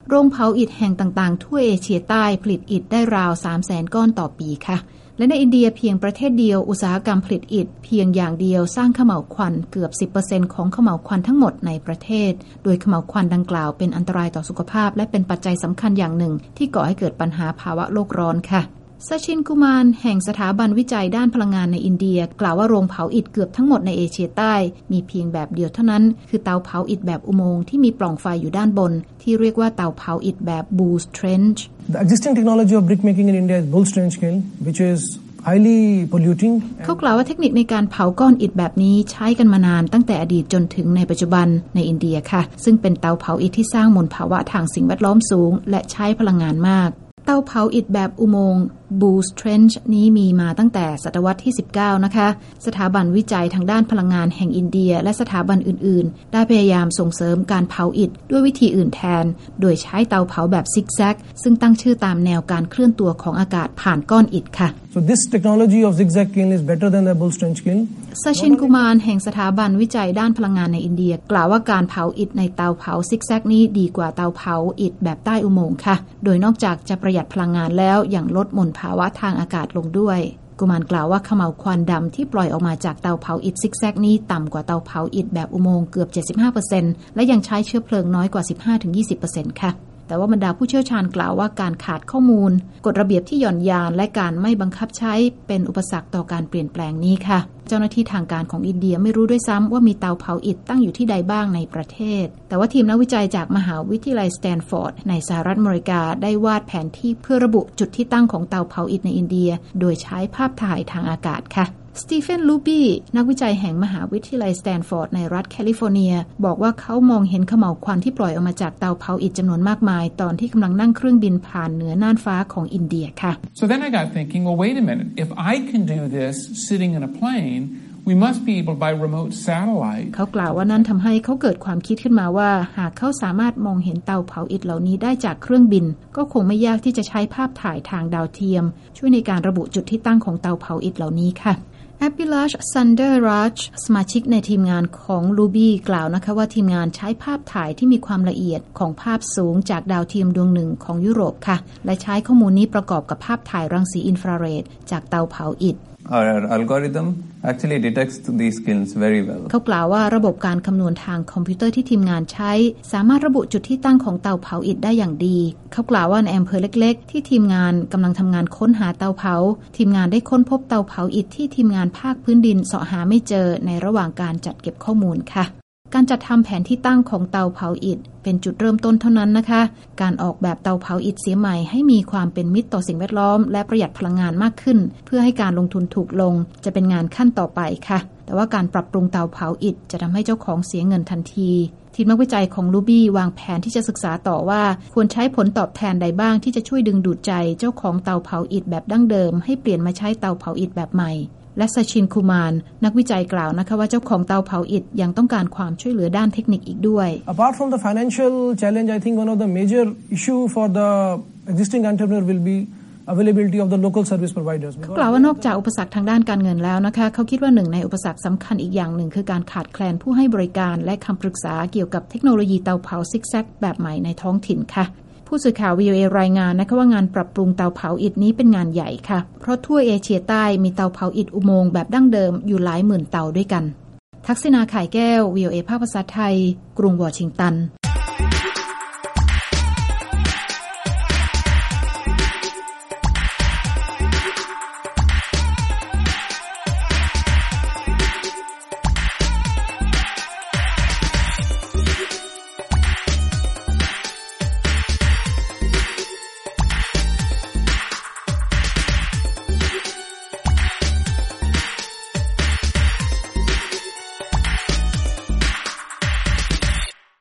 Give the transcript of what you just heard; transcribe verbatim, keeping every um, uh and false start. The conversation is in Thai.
โรงเผาอิฐแห่งต่างๆทั่วเอเชียใต้ผลิตอิฐได้ราว สามแสน ก้อนต่อปีค่ะและในอินเดียเพียงประเทศเดียวอุตสาหกรรมผลิตอิฐเพียงอย่างเดียวสร้างเขม่าวควันเกือบ สิบเปอร์เซ็นต์ ของเขม่าวควันทั้งหมดในประเทศโดยเขม่าวควันดังกล่าวเป็นอันตรายต่อสุขภาพและเป็นปัจจัยสำคัญอย่างหนึ่งที่ก่อให้เกิดปัญหาภาวะโลกร้อนค่ะซาชินกุมารแห่งสถาบันวิจัยด้านพลังงานในอินเดียกล่าวว่าโรงเผาอิฐเกือบทั้งหมดในเอเชียใต้มีเพียงแบบเดียวเท่านั้นคือเตาเผาอิฐแบบอุโมงค์ที่มีปล่องไฟอยู่ด้านบนที่เรียกว่าเตาเผาอิฐแบบ Boost Trench The existing technology of brick making in India is Boost Trench kiln which is highly polluting เขากล่าวว่าเทคนิคในการเผาก้อนอิฐแบบนี้ใช้กันมานานตั้งแต่อดีตจนถึงในปัจจุบันในอินเดียค่ะซึ่งเป็นเตาเผาอิฐที่สร้างมลภาวะทางสิ่งแวดล้อมสูงและใช้พลังงานมากเตาเผาอิฐแบบอุโมงค์ Boost Trench นี้มีมาตั้งแต่ศตวรรษที่สิบเก้านะคะสถาบันวิจัยทางด้านพลังงานแห่งอินเดียและสถาบันอื่นๆได้พยายามส่งเสริมการเผาอิฐด้วยวิธีอื่นแทนโดยใช้เตาเผาแบบซิกแซกซึ่งตั้งชื่อตามแนวการเคลื่อนตัวของอากาศผ่านก้อนอิฐค่ะ So this technology of zigzag kiln is better than the Boost Trench kiln ซาชินกุมารแห่งสถาบันวิจัยด้านพลังงานในอินเดียกล่าวว่าการเผาอิฐในเตาเผาซิกแซกนี้ดีกว่าเตาเผาอิฐแบบใต้อุโมงค์ค่ะโดยนอกจากจะประหยัดพลังงานแล้วยังลดมลภาวะทางอากาศลงด้วยกุมารกล่าวว่าเขม่าวควันดำที่ปล่อยออกมาจากเตาเผาอิฐซิกแซกนี้ต่ำกว่าเตาเผาอิฐแบบอุโมงค์เกือบ เจ็ดสิบห้าเปอร์เซ็นต์ และยังใช้เชื้อเพลิงน้อยกว่า สิบห้าถึงยี่สิบเปอร์เซ็นต์ ค่ะแต่ว่าบรรดาผู้เชี่ยวชาญกล่าวว่าการขาดข้อมูลกฎระเบียบที่หย่อนยานและการไม่บังคับใช้เป็นอุปสรรคต่อการเปลี่ยนแปลงนี้ค่ะเจ้าหน้าที่ทางการของอินเดียไม่รู้ด้วยซ้ำว่ามีเตาเผาอิฐตั้งอยู่ที่ใดบ้างในประเทศแต่ว่าทีมนักวิจัยจากมหาวิทยาลัยสแตนฟอร์ดในสหรัฐอเมริกาได้วาดแผนที่เพื่อระบุจุดที่ตั้งของเตาเผาอิฐในอินเดียโดยใช้ภาพถ่ายทางอากาศค่ะสตีเฟน ลูบี้นักวิจัยแห่งมหาวิทยาลัยสแตนฟอร์ดในรัฐแคลิฟอร์เนียบอกว่าเขามองเห็นเขม่าวควันที่ปล่อยออกมาจากเตาเผาอิฐจำนวนมากมายตอนที่กำลังนั่งเครื่องบินผ่านเหนือน่านฟ้าของอินเดียค่ะ So then I got thinking, well wait a minute, if I can do this sitting in a plane we must be able by remote satellite เขากล่าวว่านั่นทำให้เขาเกิดความคิดขึ้นมาว่าหากเขาสามารถมองเห็นเตาเผาอิฐเหล่านี้ได้จากเครื่องบินก็คงไม่ยากที่จะใช้ภาพถ่ายทางดาวเทียมช่วยในการระบุจุดที่ตั้งของเตาเผาอิฐเหล่านี้ค่ะแอปปิลาช ซันเดอร์ราชสมาชิกในทีมงานของลูบี้กล่าวนะคะว่าทีมงานใช้ภาพถ่ายที่มีความละเอียดของภาพสูงจากดาวเทียมดวงหนึ่งของยุโรปค่ะและใช้ข้อมูลนี้ประกอบกับภาพถ่ายรังสีอินฟราเรดจากเตาเผาอิฐ Our algorithm actually detects these kilns very well เขากล่าวว่าระบบการคำนวณทางคอมพิวเตอร์ที่ทีมงานใช้สามารถระบุจุดที่ตั้งของเตาเผาอิฐได้อย่างดีเขากล่าวว่าในอำเภอเล็กๆที่ทีมงานกำลังทำงานค้นหาเตาเผาทีมงานได้ค้นพบเตาเผาอิฐที่ทีมงานภาคพื้นดินเสาะหาไม่เจอในระหว่างการจัดเก็บข้อมูลค่ะการจัดทำแผนที่ตั้งของเตาเผาอิฐเป็นจุดเริ่มต้นเท่านั้นนะคะการออกแบบเตาเผาอิฐเสียใหม่ให้มีความเป็นมิตรต่อสิ่งแวดล้อมและประหยัดพลังงานมากขึ้นเพื่อให้การลงทุนถูกลงจะเป็นงานขั้นต่อไปค่ะแต่ว่าการปรับปรุงเตาเผาอิฐจะทำให้เจ้าของเสียเงินทันทีทีมนักวิจัยของลูบี้วางแผนที่จะศึกษาต่อว่าควรใช้ผลตอบแทนใดบ้างที่จะช่วยดึงดูดใจเจ้าของเตาเผาอิฐแบบดั้งเดิมให้เปลี่ยนมาใช้เตาเผาอิฐแบบใหม่และซาชินคุมานนักวิจัยกล่าวนะคะว่าเจ้าของเตาเผาอิฐยังต้องการความช่วยเหลือด้านเทคนิคอีกด้วย Apart from the financial challenge, I think one of the major issue for the existing entrepreneur will be availability of the local service providers เขากล่าวว่านอกจากอุปสรรคทางด้านการเงินแล้วนะคะเขาคิดว่าหนึ่งในอุปสรรคสำคัญอีกอย่างหนึ่งคือการขาดแคลนผู้ให้บริการและคำปรึกษาเกี่ยวกับเทคโนโลยีเตาเผาซิกแซกแบบใหม่ในท้องถิ่นค่ะผู้สื่อข่าว วี โอ เอ รายงานนะคะว่างานปรับปรุงเตาเผาอิฐนี้เป็นงานใหญ่ค่ะเพราะทั่วเอเชียใต้มีเตาเผาอิฐอุโมงค์แบบดั้งเดิมอยู่หลายหมื่นเตาด้วยกันทักษิณา ข่ายแก้ว วี โอ เอ ภาคภาษาไทยกรุงวอชิงตัน